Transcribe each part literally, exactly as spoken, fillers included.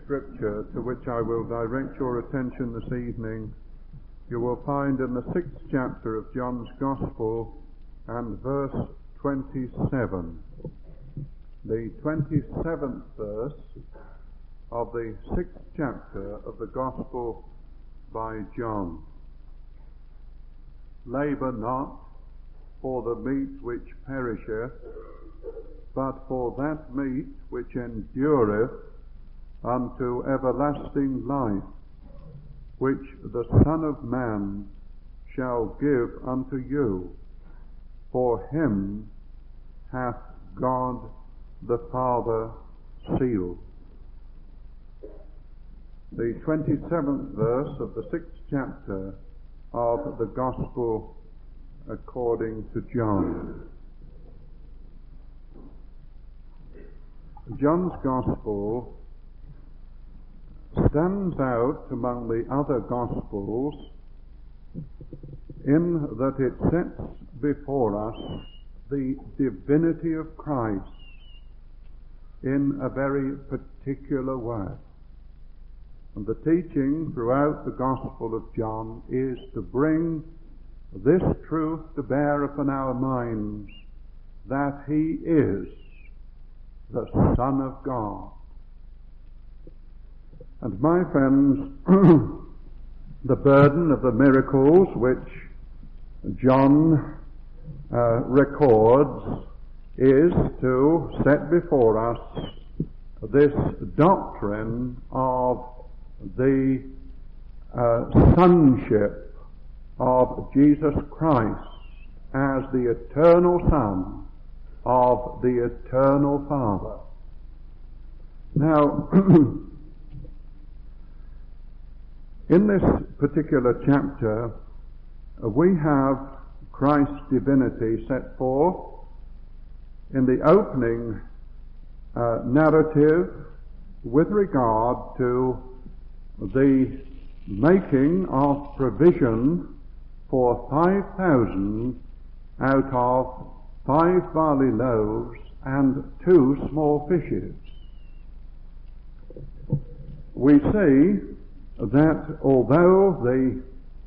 Scripture to which I will direct your attention this evening, you will find in the sixth chapter of John's Gospel and verse twenty-seven. The twenty-seventh verse of the sixth chapter of the Gospel by John. Labour not for the meat which perisheth, but for that meat which endureth unto everlasting life, which the Son of Man shall give unto you. For him hath God the Father sealed. The twenty-seventh verse of the sixth chapter of the Gospel according to John. John's Gospel stands out among the other Gospels in that it sets before us the divinity of Christ in a very particular way. And the teaching throughout the Gospel of John is to bring this truth to bear upon our minds, that he is the Son of God. And my friends, the burden of the miracles which John uh, records is to set before us this doctrine of the uh, sonship of Jesus Christ as the eternal Son of the eternal Father. Now, in this particular chapter, uh, we have Christ's divinity set forth in the opening uh, narrative with regard to the making of provision for five thousand out of five barley loaves and two small fishes. We see that although the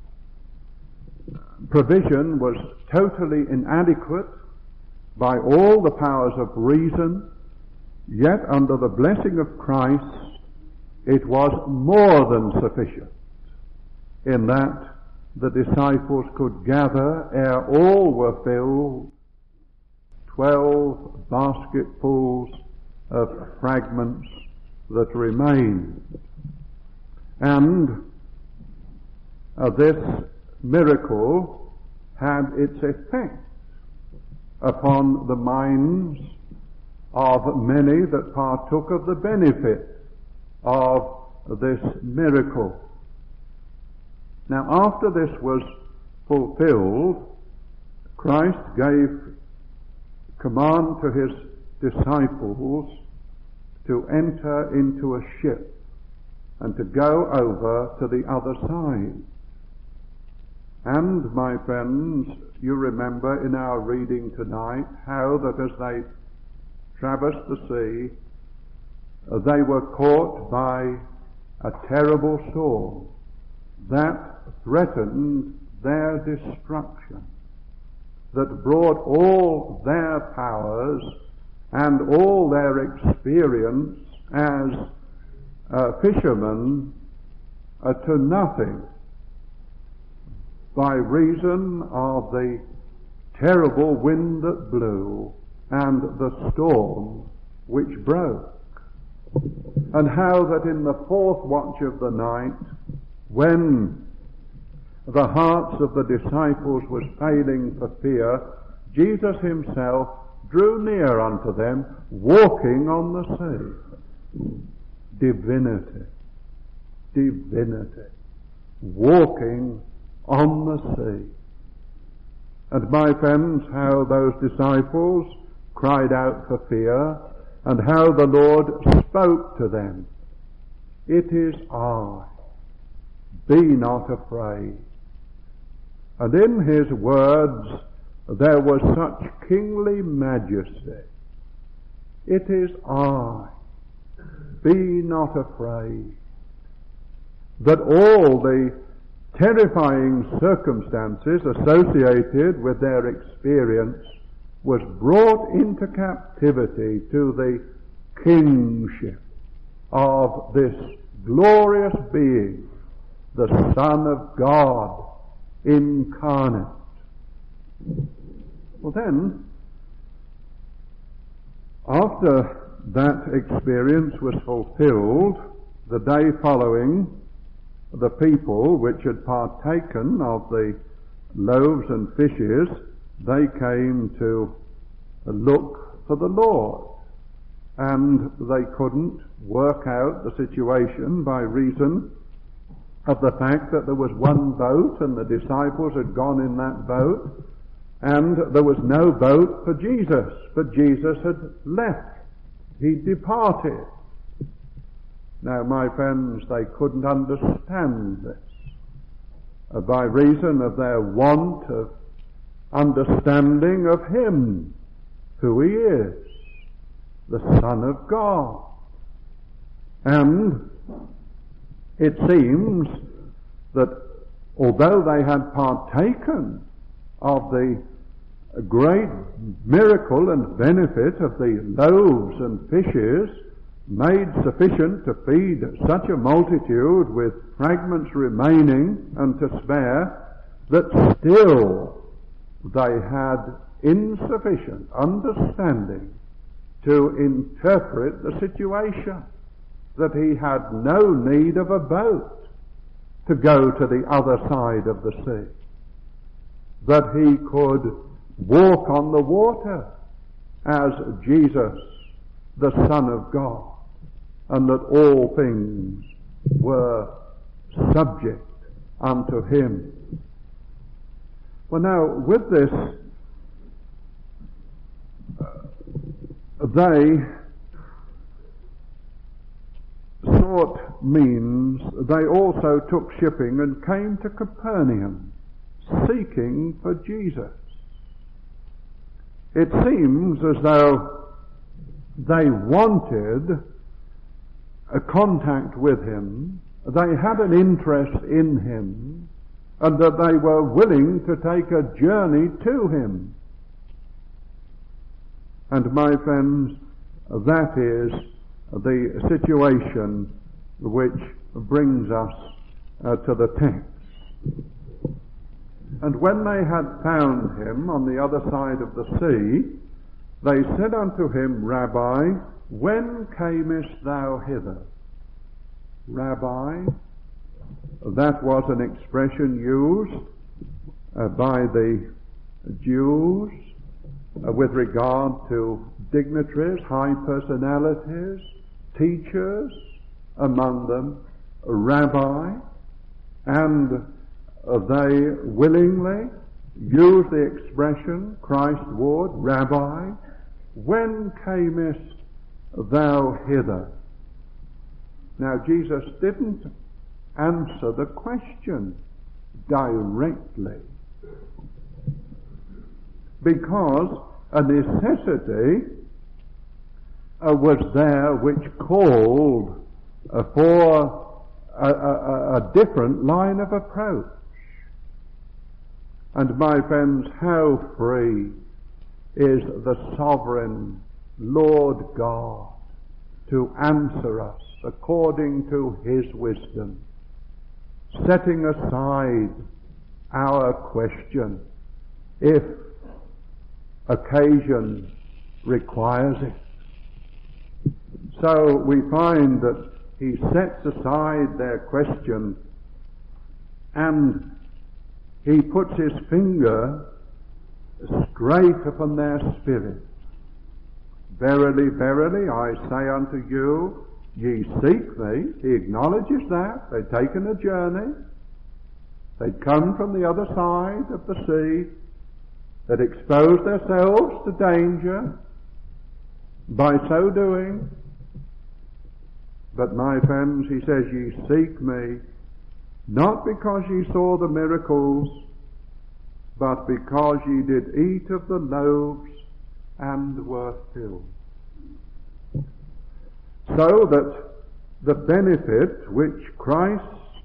provision was totally inadequate by all the powers of reason, yet under the blessing of Christ it was more than sufficient, in that the disciples could gather ere all were filled twelve basketfuls of fragments that remained. And uh, this miracle had its effect upon the minds of many that partook of the benefit of this miracle. Now, after this was fulfilled, Christ gave command to his disciples to enter into a ship and to go over to the other side. And, my friends, you remember in our reading tonight how that as they traversed the sea, uh, they were caught by a terrible storm that threatened their destruction, that brought all their powers and all their experience as uh, fishermen uh, to nothing by reason of the terrible wind that blew and the storm which broke. And how that in the fourth watch of the night, when the hearts of the disciples was failing for fear, Jesus himself drew near unto them, walking on the sea. Divinity. Divinity. Walking on the sea. And my friends, how those disciples cried out for fear, and how the Lord spoke to them. It is I. Be not afraid. And in his words there was such kingly majesty. It is I. be not afraid. That all the terrifying circumstances associated with their experience was brought into captivity to the kingship of this glorious being, the Son of God incarnate. Well then, after that experience was fulfilled, the day following, the people which had partaken of the loaves and fishes, they came to look for the Lord. And they couldn't work out the situation by reason of the fact that there was one boat and the disciples had gone in that boat, and there was no boat for Jesus, but Jesus had left. He departed. Now, my friends, they couldn't understand this uh, by reason of their want of understanding of Him, who He is, the Son of God. And it seems that although they had partaken of the great miracle and benefit of the loaves and fishes, made sufficient to feed such a multitude with fragments remaining and to spare, that still they had insufficient understanding to interpret the situation, that He had no need of a boat to go to the other side of the sea, that He could walk on the water as Jesus, the Son of God, and that all things were subject unto Him. Well, now, with this, uh, they sought means. They also took shipping and came to Capernaum, seeking for Jesus. It seems as though they wanted a contact with Him, they had an interest in Him, and that they were willing to take a journey to Him. And my friends, that is the situation which brings us uh, to the text. And when they had found Him on the other side of the sea, they said unto Him, Rabbi, when camest thou hither? Rabbi, that was an expression used uh, by the Jews uh, with regard to dignitaries, high personalities, teachers, among them a rabbi, and uh, they willingly use the expression Christward, Rabbi, when camest thou hither? Now, Jesus didn't answer the question directly, because a necessity uh, was there which called uh, for a, a, a different line of approach. And my friends, how free is the sovereign Lord God to answer us according to His wisdom, setting aside our question if occasion requires it. So we find that He sets aside their question and He puts His finger straight upon their spirit. Verily, verily, I say unto you, ye seek me. He acknowledges that. They'd taken a journey. They'd come from the other side of the sea. They'd exposed themselves to danger by so doing. But my friends, He says, ye seek me, not because ye saw the miracles, but because ye did eat of the loaves and were filled. So that the benefit which Christ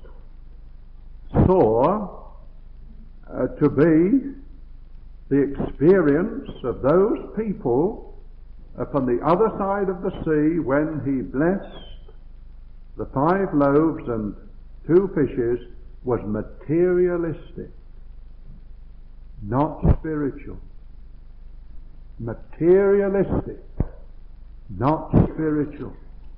saw uh, to be the experience of those people upon the other side of the sea when he blessed the five loaves and two fishes was materialistic, not spiritual. Materialistic, not spiritual.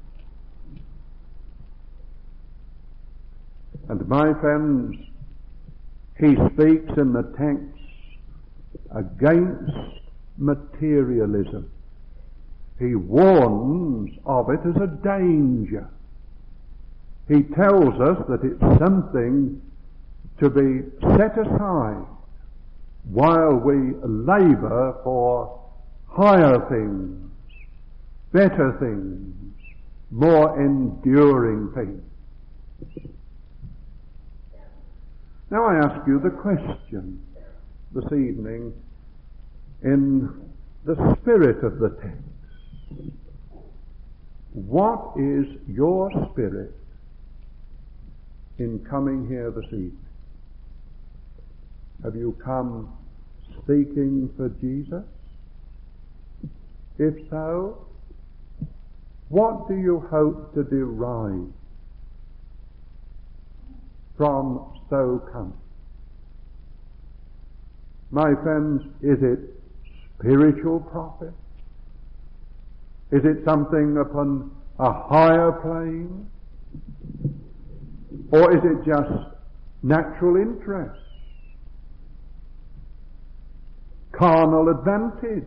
And my friends, he speaks in the text against materialism. He warns of it as a danger. He tells us that it's something to be set aside while we labour for higher things, better things, more enduring things. Now I ask you the question this evening in the spirit of the text. What is your spirit in coming here this evening? Have you come seeking for Jesus? If so, what do you hope to derive from so coming? My friends, is it spiritual profit? Is it something upon a higher plane? Or is it just natural interest? Carnal advantage?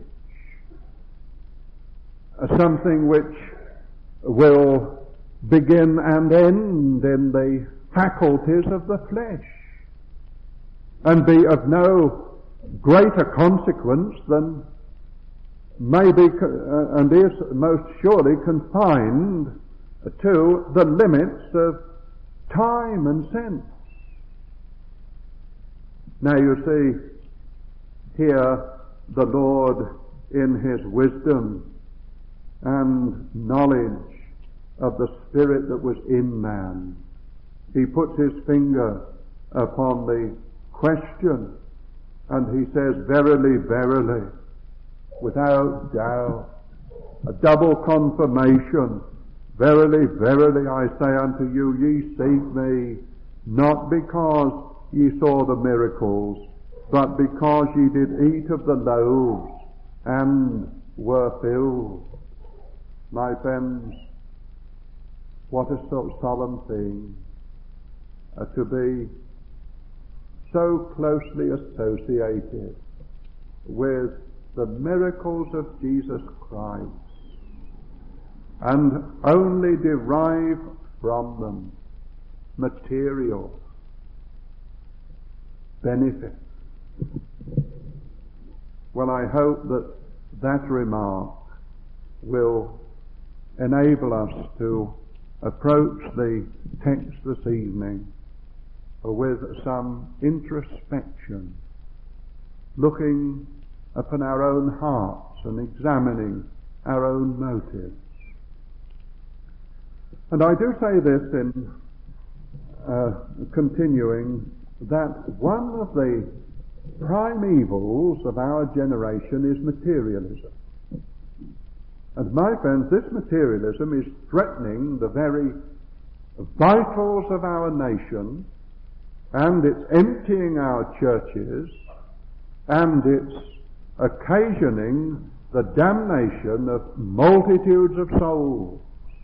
Something which will begin and end in the faculties of the flesh and be of no greater consequence than may be uh, and is most surely confined to the limits of time and sense. Now you see here the Lord in his wisdom and knowledge of the spirit that was in man, he puts his finger upon the question and he says, verily, verily, without doubt, a double confirmation, verily, verily, I say unto you, ye seek me, not because ye saw the miracles, but because ye did eat of the loaves and were filled. My friends, what a so solemn thing uh, to be so closely associated with the miracles of Jesus Christ and only derive from them material benefit. Well, I hope that that remark will enable us to approach the text this evening with some introspection, looking upon our own hearts and examining our own motives. And I do say this in uh, continuing that one of the prime evils of our generation is materialism. And my friends, this materialism is threatening the very vitals of our nation, and it's emptying our churches, and it's occasioning the damnation of multitudes of souls.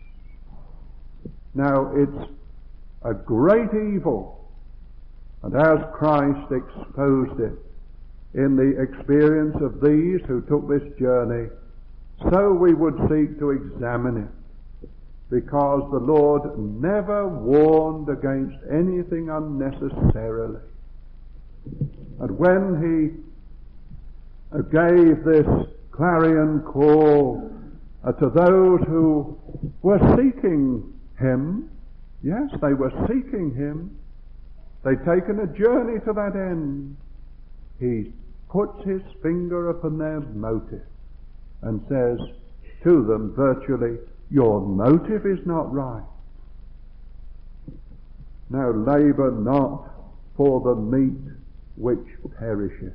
Now, it's a great evil, and as Christ exposed it in the experience of these who took this journey, so we would seek to examine it, because the Lord never warned against anything unnecessarily. And when he gave this clarion call uh, to those who were seeking him, yes, they were seeking him, they'd taken a journey to that end, he puts his finger upon their motive and says to them virtually, your motive is not right. Now labour not for the meat which perisheth.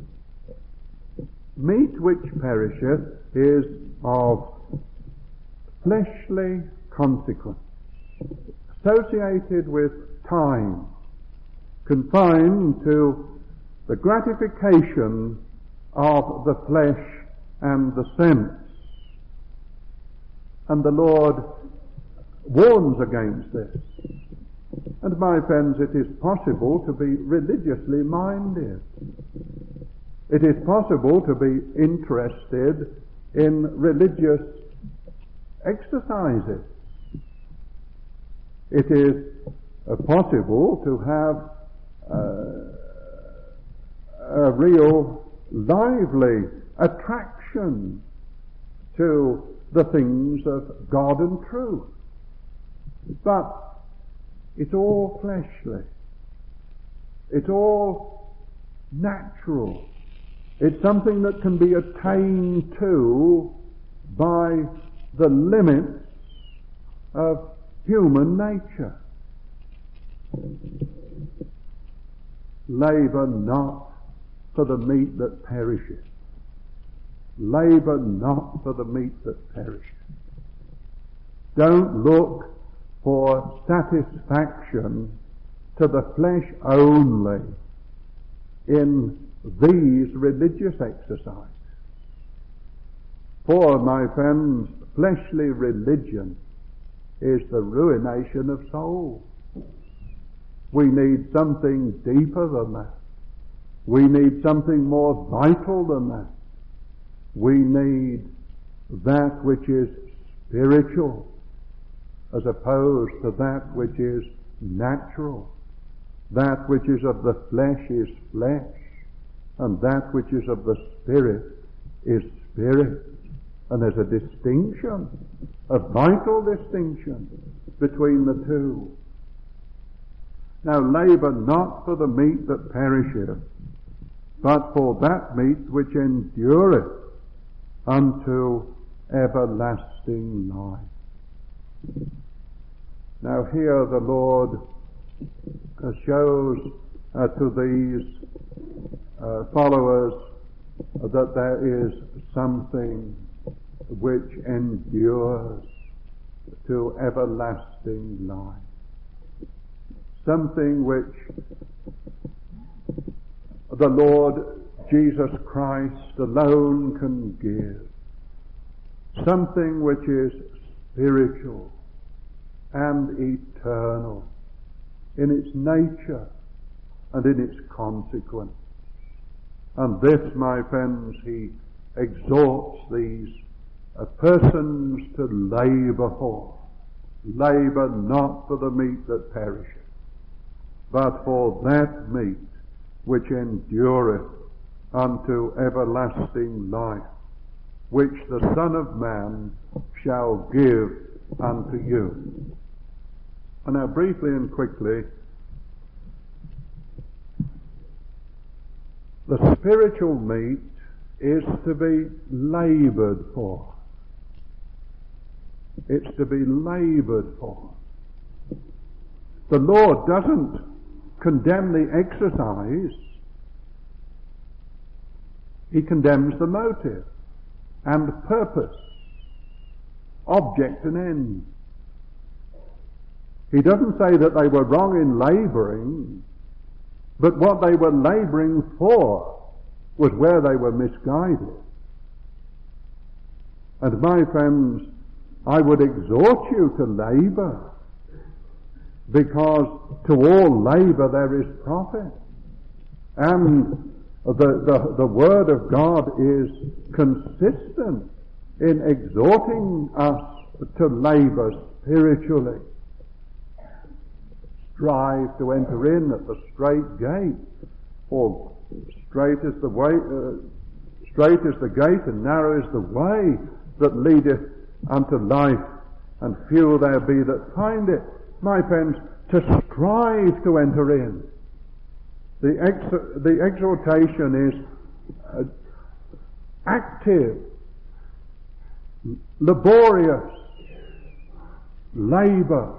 Meat which perisheth is of fleshly consequence, associated with time, confined to the gratification of the flesh and the sense. And the Lord warns against this. And my friends, it is possible to be religiously minded. It is possible to be interested in religious exercises. It is uh, possible to have uh, a real lively attraction to the things of God and truth. But it's all fleshly. It's all natural. It's something that can be attained to by the limits of human nature. Labour not for the meat that perisheth. Labour not for the meat that perisheth. Don't look for satisfaction to the flesh only in these religious exercises. For, my friends, fleshly religion is the ruination of souls. We need something deeper than that. We need something more vital than that. We need that which is spiritual as opposed to that which is natural. That which is of the flesh is flesh, and that which is of the spirit is spirit. And there's a distinction, a vital distinction between the two. Now labour not for the meat that perisheth, but for that meat which endureth unto everlasting life. Now here the Lord uh, shows uh, to these uh, followers uh, that there is something which endures to everlasting life. Something which the Lord Jesus Christ alone can give. Something which is spiritual and eternal in its nature and in its consequence. And this, my friends, he exhorts these uh, persons to labour for. Labour not for the meat that perisheth, but for that meat which endureth unto everlasting life, which the Son of Man shall give unto you. And now briefly and quickly, the spiritual meat is to be laboured for. It's to be laboured for. The Lord doesn't condemn the exercise. He condemns the motive and purpose, object and end. He doesn't say that they were wrong in labouring, but what they were labouring for was where they were misguided. And my friends, I would exhort you to labour, because to all labour there is profit. And the, the, the Word of God is consistent in exhorting us to labour spiritually. Strive to enter in at the strait gate, for straight is the way, uh, strait is the gate, and narrow is the way that leadeth unto life, and few there be that find it. My friends, to strive to enter in. The ex- the exhortation is uh, active, laborious, labour.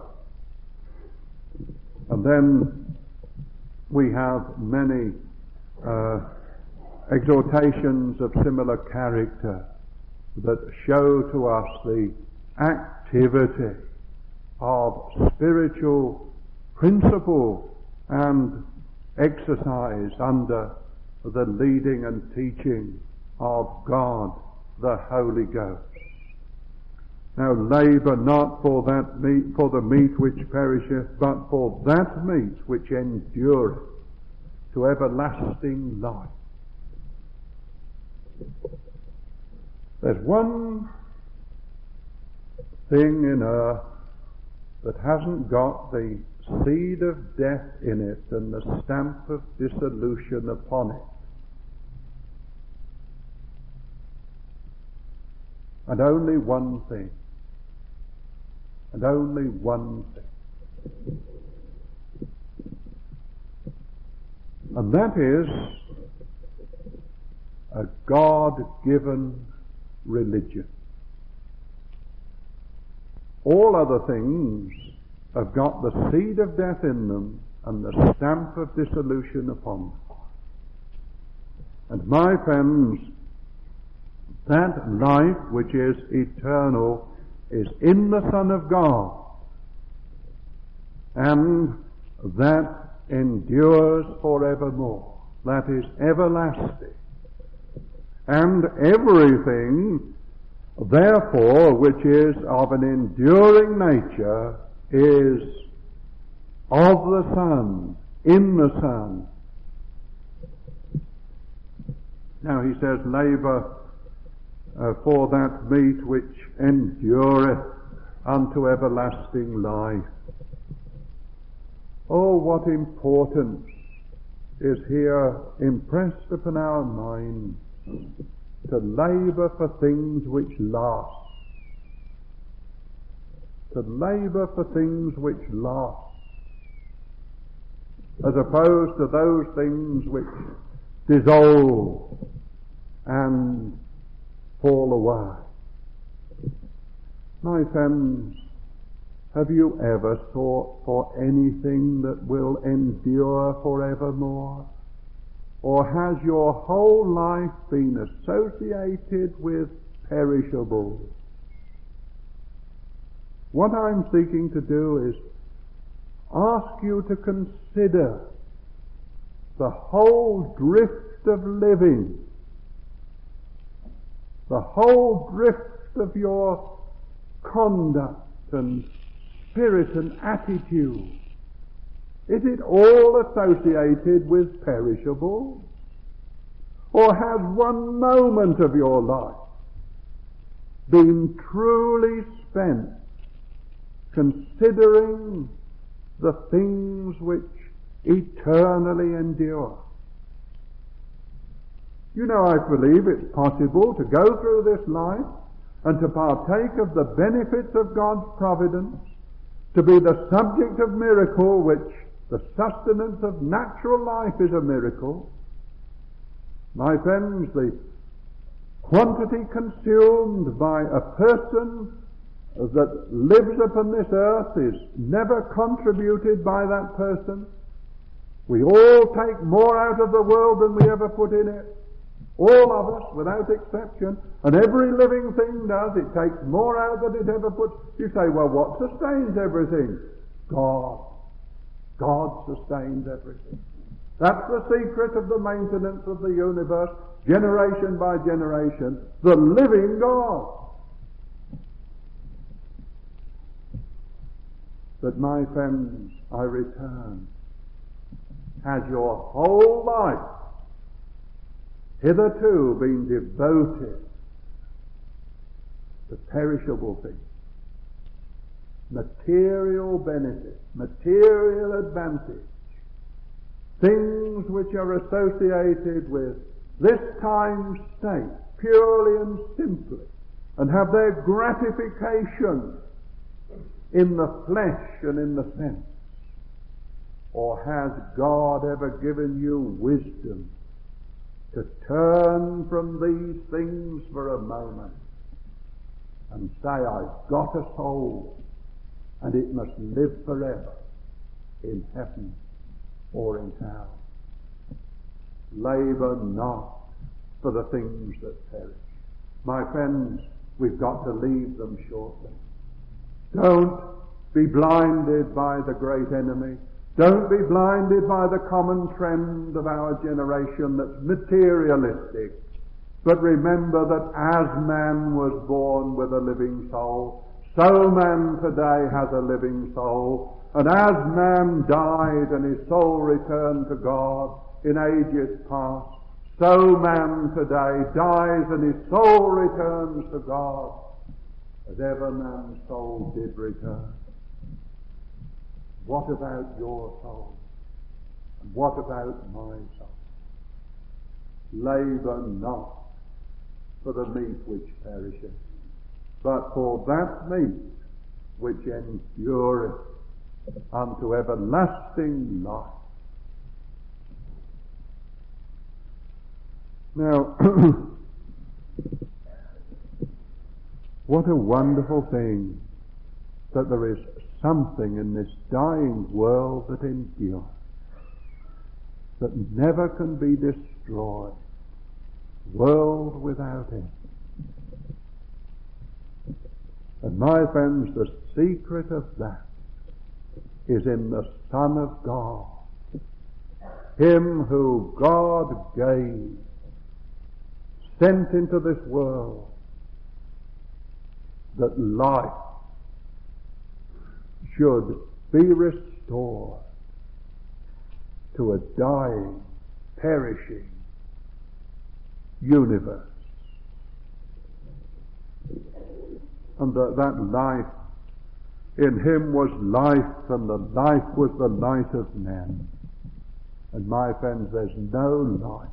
And then we have many uh, exhortations of similar character that show to us the activity of spiritual principle and exercise under the leading and teaching of God, the Holy Ghost. Now labour not for that meat, for the meat which perisheth, but for that meat which endureth to everlasting life. There's one thing in earth that hasn't got the seed of death in it and the stamp of dissolution upon it. And only one thing. And only one thing. And that is a God-given religion. All other things have got the seed of death in them and the stamp of dissolution upon them. And my friends, that life which is eternal is in the Son of God, and that endures forevermore. That is everlasting. And everything, therefore, which is of an enduring nature is of the Son, in the Son. Now he says, labour uh, for that meat which endureth unto everlasting life. Oh, what importance is here impressed upon our minds to labour for things which last. To labour for things which last, as opposed to those things which dissolve and fall away. My friends, have you ever sought for anything that will endure forevermore? Or has your whole life been associated with perishables? What I'm seeking to do is ask you to consider the whole drift of living, the whole drift of your conduct and spirit and attitude. Is it all associated with perishables? Or has one moment of your life been truly spent considering the things which eternally endure? You know, I believe it's possible to go through this life and to partake of the benefits of God's providence, to be the subject of miracle, which the sustenance of natural life is a miracle. My friends, the quantity consumed by a person that lives upon this earth is never contributed by that person. We all take more out of the world than we ever put in it. All of us, without exception. And every living thing does. It takes more out than it ever puts. You say, well, what sustains everything? God. God sustains everything. That's the secret of the maintenance of the universe, generation by generation. The living God. But my friends, I return. Has your whole life hitherto been devoted to perishable things, material benefit, material advantage, things which are associated with this time's state, purely and simply, and have their gratification in the flesh and in the sense? Or has God ever given you wisdom to turn from these things for a moment and say, I've got a soul, and it must live forever in heaven or in hell. Labour not for the things that perish. My friends, we've got to leave them shortly. Don't be blinded by the great enemy. Don't be blinded by the common trend of our generation that's materialistic. But remember that as man was born with a living soul, so man today has a living soul. And as man died and his soul returned to God in ages past, so man today dies and his soul returns to God as ever man's soul did return. What about your soul? And what about my soul? Labour not for the meat which perisheth, but for that meat which endureth unto everlasting life. Now, what a wonderful thing that there is something in this dying world that endures, that never can be destroyed, world without end. And my friends, the secret of that is in the Son of God, Him who God gave, sent into this world, that life should be restored to a dying, perishing universe. And that, that life, in Him was life, and the life was the light of men. And my friends, there's no life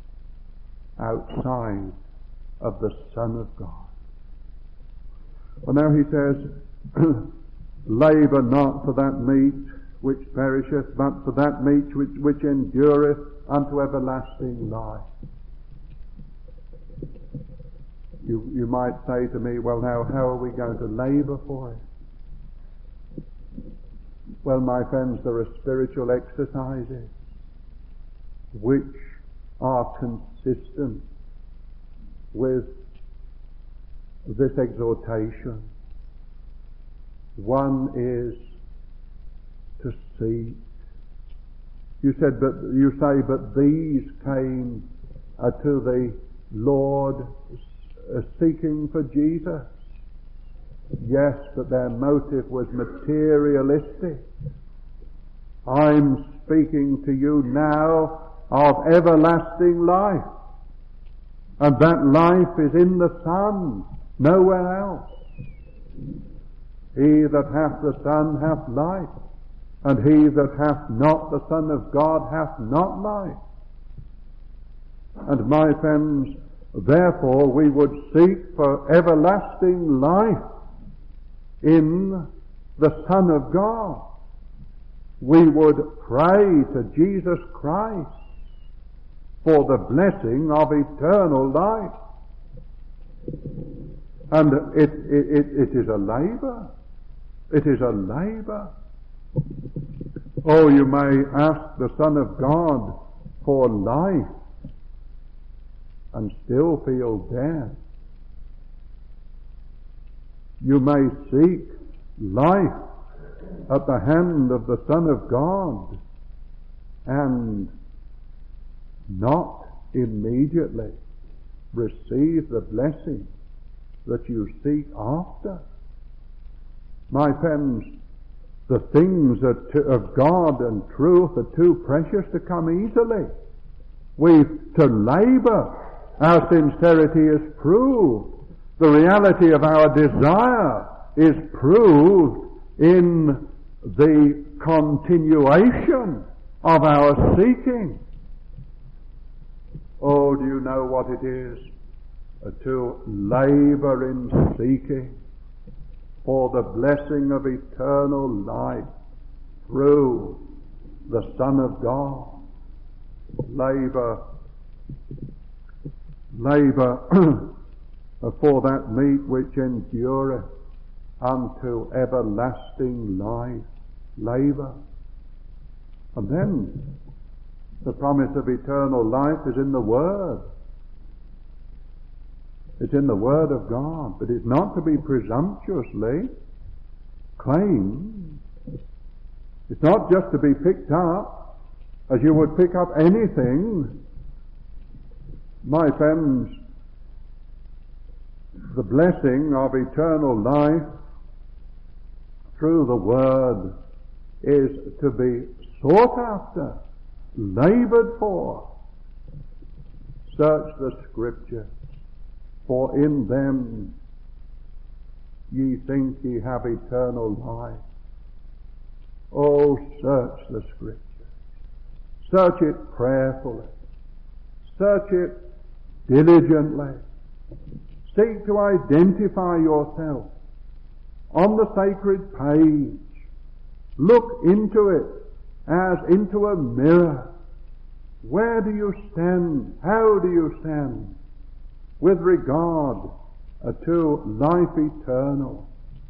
outside of the Son of God. Well, now he says, labour not for that meat which perisheth, but for that meat which, which endureth unto everlasting life. You, you might say to me, well, now, how are we going to labour for it? Well, my friends, there are spiritual exercises which are consistent with this exhortation. One is to seek. You said, but you say, but these came uh, to the Lord uh, seeking for Jesus. Yes, but their motive was materialistic. I'm speaking to you now of everlasting life. And that life is in the Son, nowhere else. He that hath the Son hath life, and he that hath not the Son of God hath not life. And my friends, therefore we would seek for everlasting life in the Son of God. We would pray to Jesus Christ for the blessing of eternal life. And it, it, it, it is a labour. It is a labour. Oh, you may ask the Son of God for life and still feel dead. You may seek life at the hand of the Son of God and not immediately receive the blessing that you seek after. My friends, the things of God and truth are too precious to come easily. We've to labour. Our sincerity is proved. The reality of our desire is proved in the continuation of our seeking. Oh, do you know what it is to labour in seeking for the blessing of eternal life through the Son of God? Labour, labour for that meat which endureth unto everlasting life. Labour. And then the promise of eternal life is in the Word. It's in the Word of God, but it's not to be presumptuously claimed. It's not just to be picked up as you would pick up anything. My friends, the blessing of eternal life through the Word is to be sought after, laboured for. Search the Scriptures, for in them ye think ye have eternal life. Oh, search the Scriptures. Search it prayerfully. Search it diligently. Seek to identify yourself on the sacred page. Look into it as into a mirror. Where do you stand? How do you stand with regard to life eternal?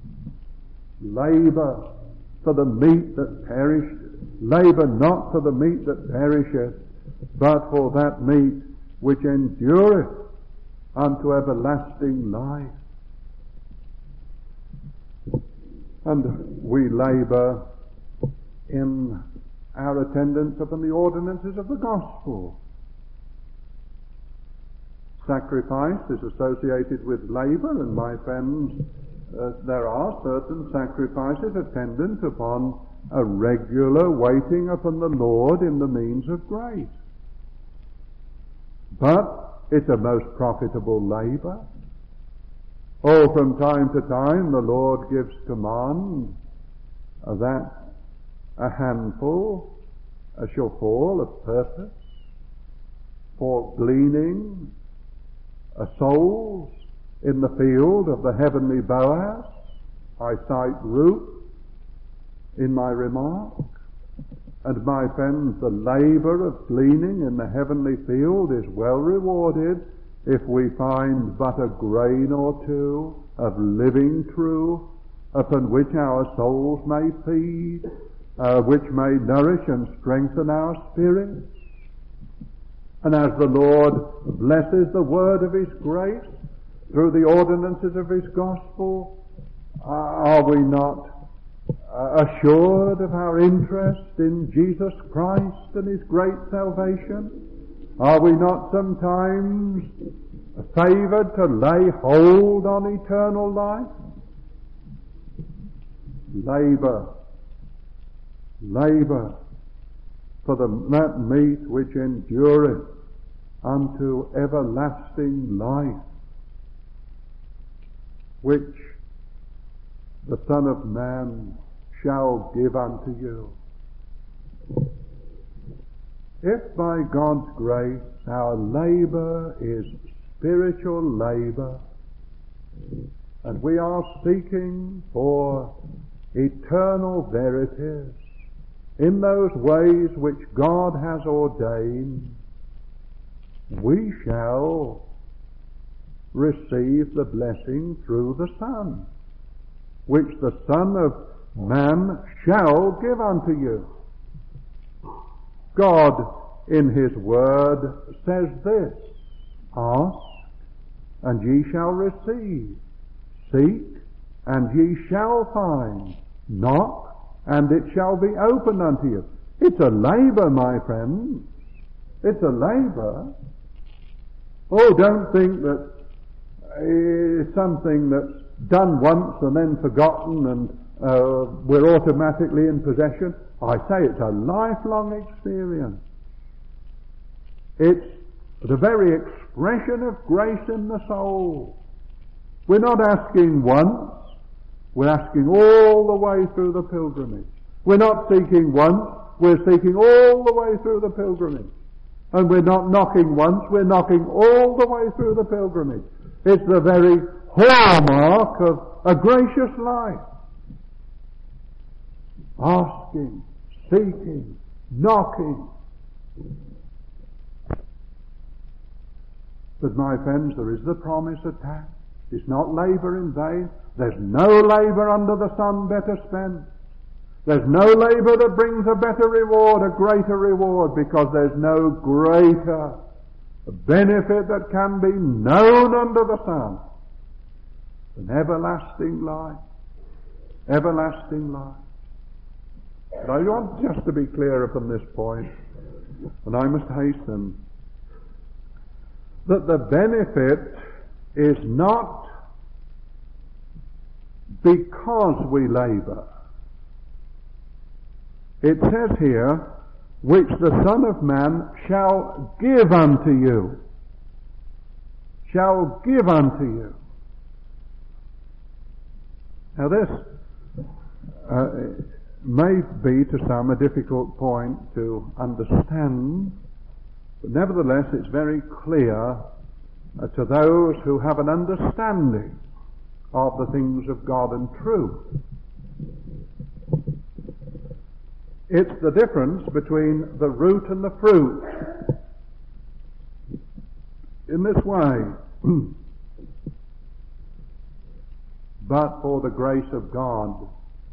Labour for the meat that perisheth. Labour not for the meat that perisheth, but for that meat which endureth unto everlasting life. And we labour in our attendance upon the ordinances of the gospel. Sacrifice is associated with labour, and my friends, uh, there are certain sacrifices attendant upon a regular waiting upon the Lord in the means of grace. But it's a most profitable labour. Oh, from time to time the Lord gives command that a handful shall fall of purpose for gleaning a souls in the field of the heavenly Boaz. I cite Ruth in my remark. And my friends, the labour of gleaning in the heavenly field is well rewarded if we find but a grain or two of living truth upon which our souls may feed, uh, which may nourish and strengthen our spirits. And as the Lord blesses the word of His grace through the ordinances of His gospel, uh, are we not uh, assured of our interest in Jesus Christ and His great salvation? Are we not sometimes favoured to lay hold on eternal life? Labour, labour for the, that meat which endureth unto everlasting life, which the Son of Man shall give unto you. If by God's grace our labour is spiritual labour, and we are seeking for eternal verities in those ways which God has ordained, we shall receive the blessing through the Son, which the Son of Man shall give unto you. God in His Word says this: ask, and ye shall receive. Seek, and ye shall find. Knock, and it shall be opened unto you. It's a labour, my friends. It's a labour. Oh, don't think that it's something that's done once and then forgotten and uh, we're automatically in possession. I say it's a lifelong experience. It's the very expression of grace in the soul. We're not asking once, we're asking all the way through the pilgrimage. We're not seeking once, we're seeking all the way through the pilgrimage. And we're not knocking once, we're knocking all the way through the pilgrimage. It's the very hallmark of a gracious life. Asking, seeking, knocking. But my friends, there is the promise attached. It's not labour in vain. There's no labour under the sun better spent. There's no labour that brings a better reward, a greater reward, because there's no greater benefit that can be known under the sun than everlasting life. Everlasting life. But I want just to be clear upon this point, and I must hasten, that the benefit is not because we labour. It says here, which the Son of Man shall give unto you. Shall give unto you. Now this uh, may be to some a difficult point to understand, but nevertheless it's very clear uh, to those who have an understanding of the things of God and truth. It's the difference between the root and the fruit. In this way, but for the grace of God,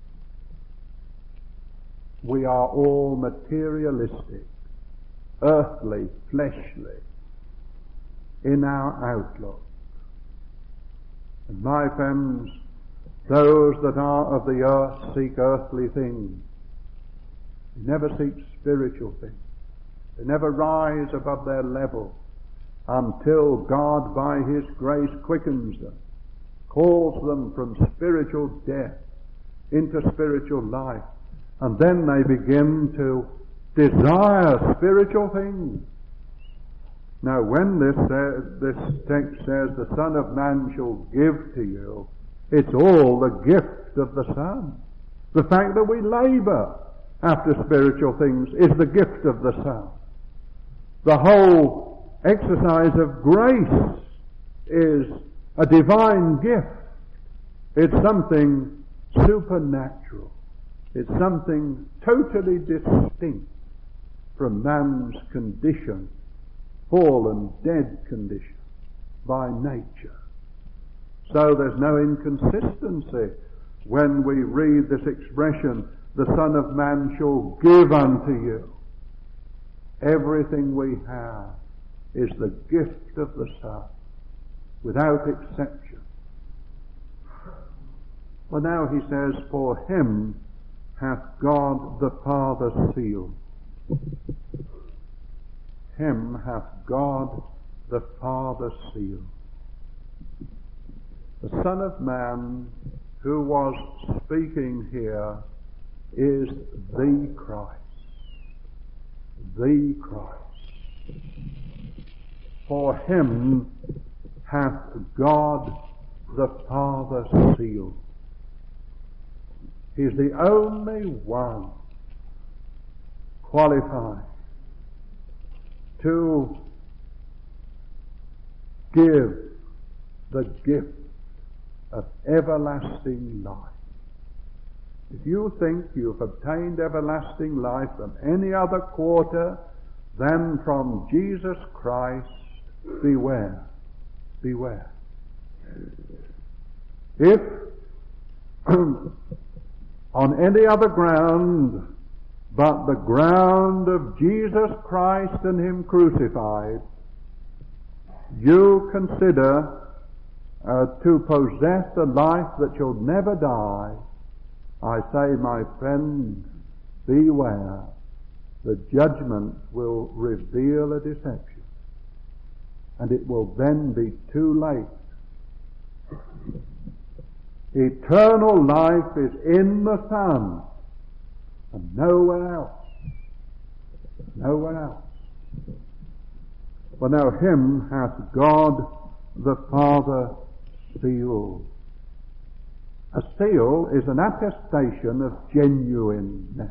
we are all materialistic, earthly, fleshly, in our outlook. And my friends, those that are of the earth seek earthly things. They never seek spiritual things. They never rise above their level until God by His grace quickens them, calls them from spiritual death into spiritual life, and then they begin to desire spiritual things. Now when this, uh, this text says the Son of Man shall give to you, it's all the gift of the Son. The fact that we labour after spiritual things is the gift of the Son. The whole exercise of grace is a divine gift. It's something supernatural. It's something totally distinct from man's condition, fallen, dead condition by nature. So there's no inconsistency when we read this expression, the Son of Man shall give unto you. Everything we have is the gift of the Son, without exception. Well, now he says, for him hath God the Father sealed. Him hath God the Father sealed. The Son of Man who was speaking here is the Christ. The Christ. For him hath God the Father sealed. He's the only one qualified to give the gift of everlasting life. If you think you've obtained everlasting life from any other quarter than from Jesus Christ, beware, beware. If on any other ground but the ground of Jesus Christ and Him crucified, you consider uh, to possess a life that shall never die, I say, my friend, beware. The judgment will reveal a deception, and it will then be too late. Eternal life is in the Son, and nowhere else. Nowhere else. For now him hath God the Father sealed. A seal is an attestation of genuineness.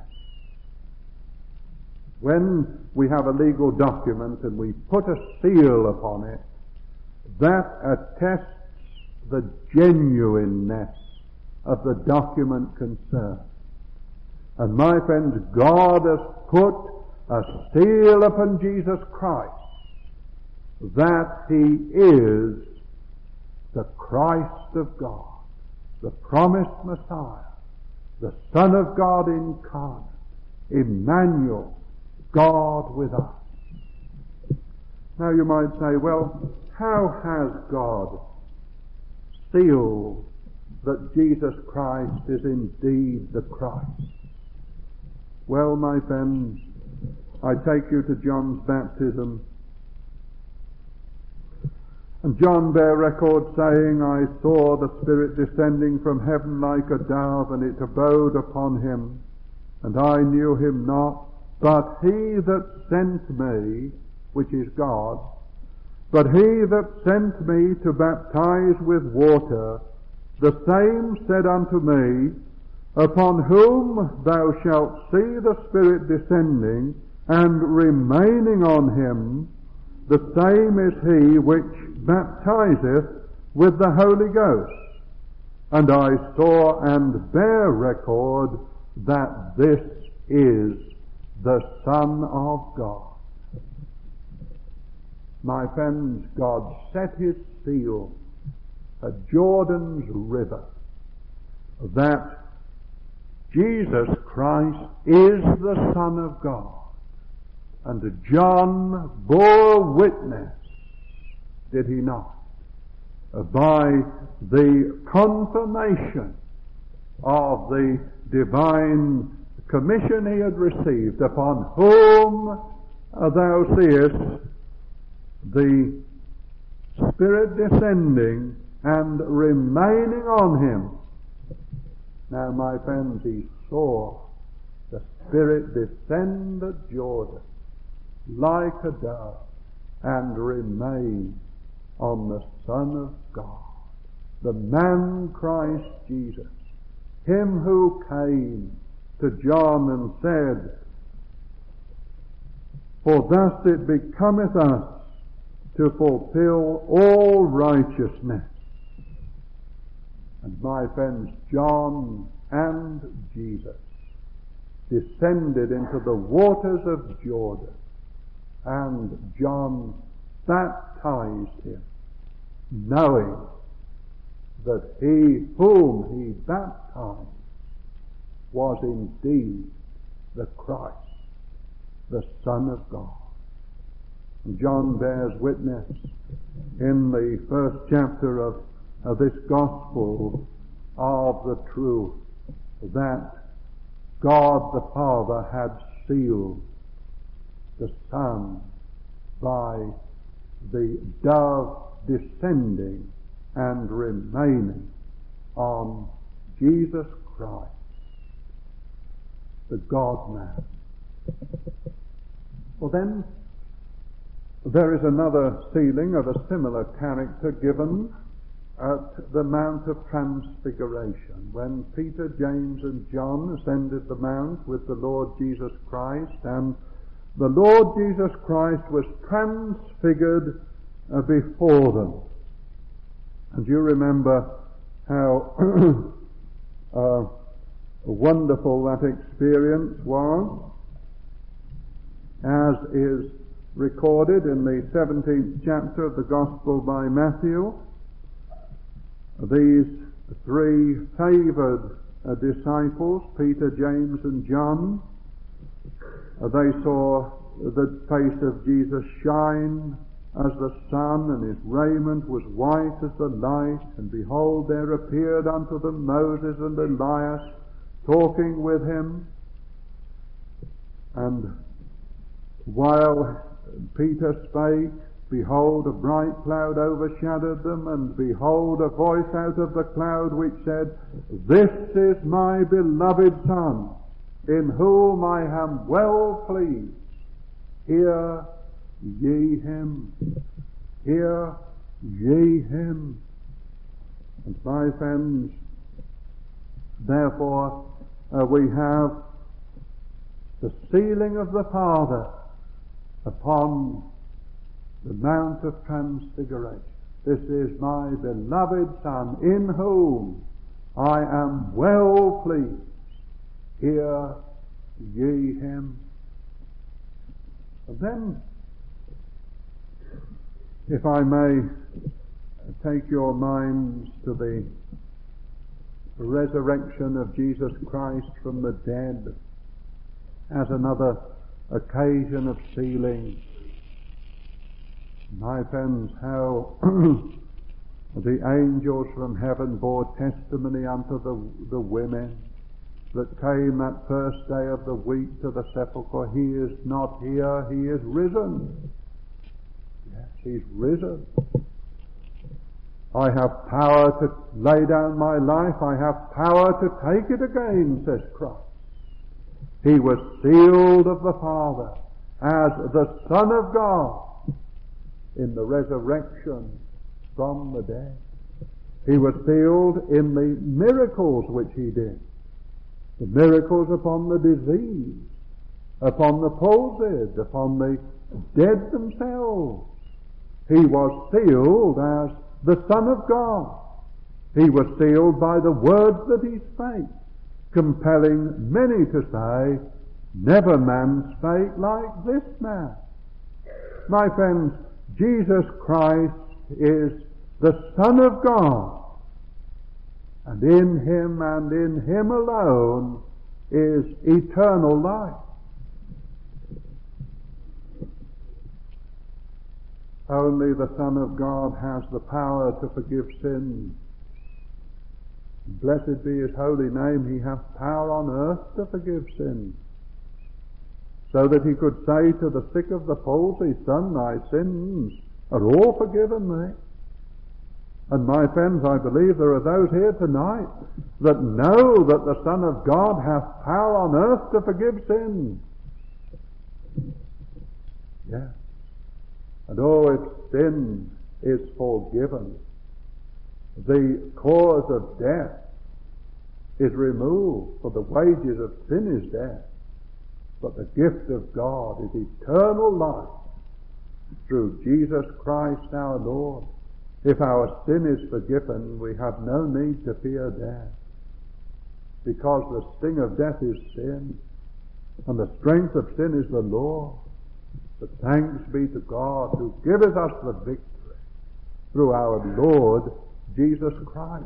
When we have a legal document and we put a seal upon it, that attests the genuineness of the document concerned. And my friends, God has put a seal upon Jesus Christ that He is the Christ of God, the promised Messiah, the Son of God incarnate, Emmanuel, God with us. Now you might say, well, how has God sealed that Jesus Christ is indeed the Christ? Well, my friends, I take you to John's baptism. And John bare record saying, I saw the Spirit descending from heaven like a dove, and it abode upon him. And I knew him not, but he that sent me, which is God, but he that sent me to baptize with water, the same said unto me, upon whom thou shalt see the Spirit descending and remaining on him, the same is he which baptizeth with the Holy Ghost. And I saw and bear record that this is the Son of God. My friends, God set his seal at Jordan's river that Jesus Christ is the Son of God. And John bore witness, did he not, by the confirmation of the divine commission he had received, upon whom thou seest the Spirit descending and remaining on him. Now, my friends, he saw the Spirit descend at Jordan like a dove and remain on the Son of God, the man Christ Jesus, him who came to John and said, for thus it becometh us to fulfill all righteousness. And my friends, John and Jesus descended into the waters of Jordan, and John baptized him, knowing that he whom he baptized was indeed the Christ, the Son of God. And John bears witness in the first chapter of, of this gospel of the truth that God the Father had sealed the Son by the dove descending and remaining on Jesus Christ, the God-man. Well then, there is another sealing of a similar character given at the Mount of Transfiguration, when Peter, James and John ascended the mount with the Lord Jesus Christ, and the Lord Jesus Christ was transfigured uh, before them. And you remember how uh, wonderful that experience was, as is recorded in the seventeenth chapter of the Gospel by Matthew. These three favoured uh, disciples, Peter, James and John, uh, they saw the face of Jesus shine as the sun, and his raiment was white as the light. And behold, there appeared unto them Moses and Elias, talking with him. And while Peter spake, behold, a bright cloud overshadowed them, and behold, a voice out of the cloud which said, This is my beloved Son, in whom I am well pleased. Hear ye him. Hear ye him. And my friends, therefore uh, we have the sealing of the Father upon the Mount of Transfiguration. This is my beloved Son, in whom I am well pleased. Hear ye him. And then, if I may take your minds to the resurrection of Jesus Christ from the dead as another occasion of sealing. My friends, how the angels from heaven bore testimony unto the, the women that came that first day of the week to the sepulchre. He is not here, he is risen. Yes, he's risen. I have power to lay down my life, I have power to take it again, says Christ. He was sealed of the Father as the Son of God in the resurrection from the dead. He was sealed in the miracles which he did. The miracles upon the disease, upon the palsied, upon the dead themselves. He was sealed as the Son of God. He was sealed by the words that he spake, compelling many to say, never man spake like this man. My friends, Jesus Christ is the Son of God, and in him and in him alone is eternal life. Only the Son of God has the power to forgive sins. Blessed be his holy name. He hath power on earth to forgive sins, so that he could say to the sick of the palsy, Son, thy sins are all forgiven thee. And my friends, I believe there are those here tonight that know that the Son of God hath power on earth to forgive sins. Yes. And oh, if sin is forgiven, the cause of death is removed, for the wages of sin is death, but the gift of God is eternal life through Jesus Christ our Lord. If our sin is forgiven, we have no need to fear death, because the sting of death is sin, and the strength of sin is the law. But thanks be to God who giveth us the victory through our Lord Jesus Christ.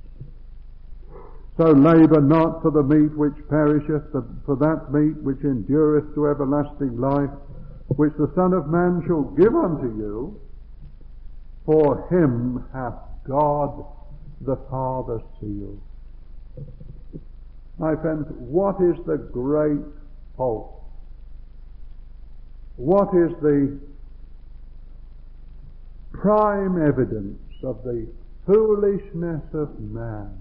So labour not for the meat which perisheth, but for that meat which endureth to everlasting life, which the Son of Man shall give unto you. For him hath God the Father sealed. My friends, what is the great hope? What is the prime evidence of the foolishness of man?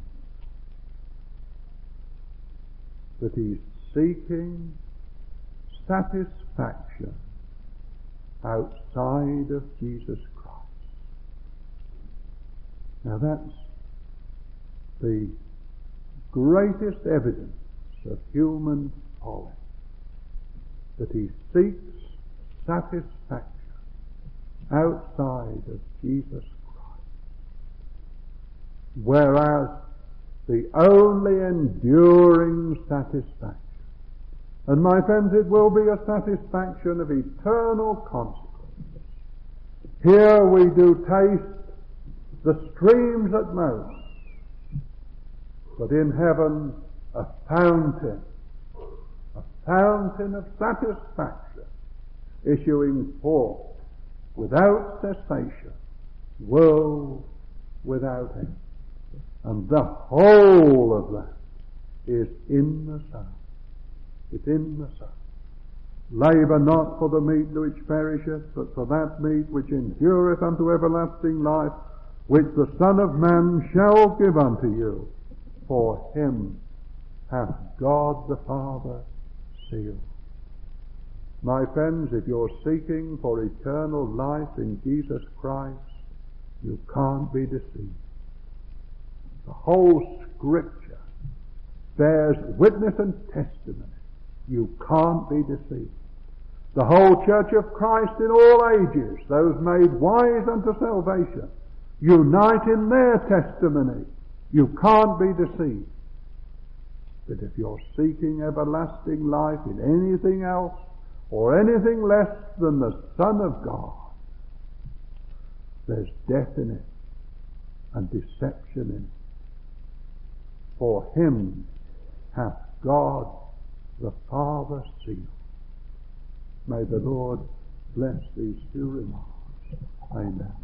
That he's seeking satisfaction outside of Jesus Christ. Now that's the greatest evidence of human folly, that he seeks satisfaction outside of Jesus Christ. Whereas the only enduring satisfaction, and my friends, it will be a satisfaction of eternal consequence. Here we do taste the streams at most, but in heaven a fountain, a fountain of satisfaction issuing forth without cessation, world without end. And the whole of that is in the Son. It's in the Son. Labour not for the meat which perisheth, but for that meat which endureth unto everlasting life, which the Son of Man shall give unto you. For him hath God the Father sealed. My friends, if you're seeking for eternal life in Jesus Christ, you can't be deceived. The whole Scripture bears witness and testimony. You can't be deceived. The whole Church of Christ in all ages, those made wise unto salvation, unite in their testimony. You can't be deceived. But if you're seeking everlasting life in anything else, or anything less than the Son of God, there's death in it. and deception in it. For him hath God the Father sealed. May the Lord bless these few remarks. Amen.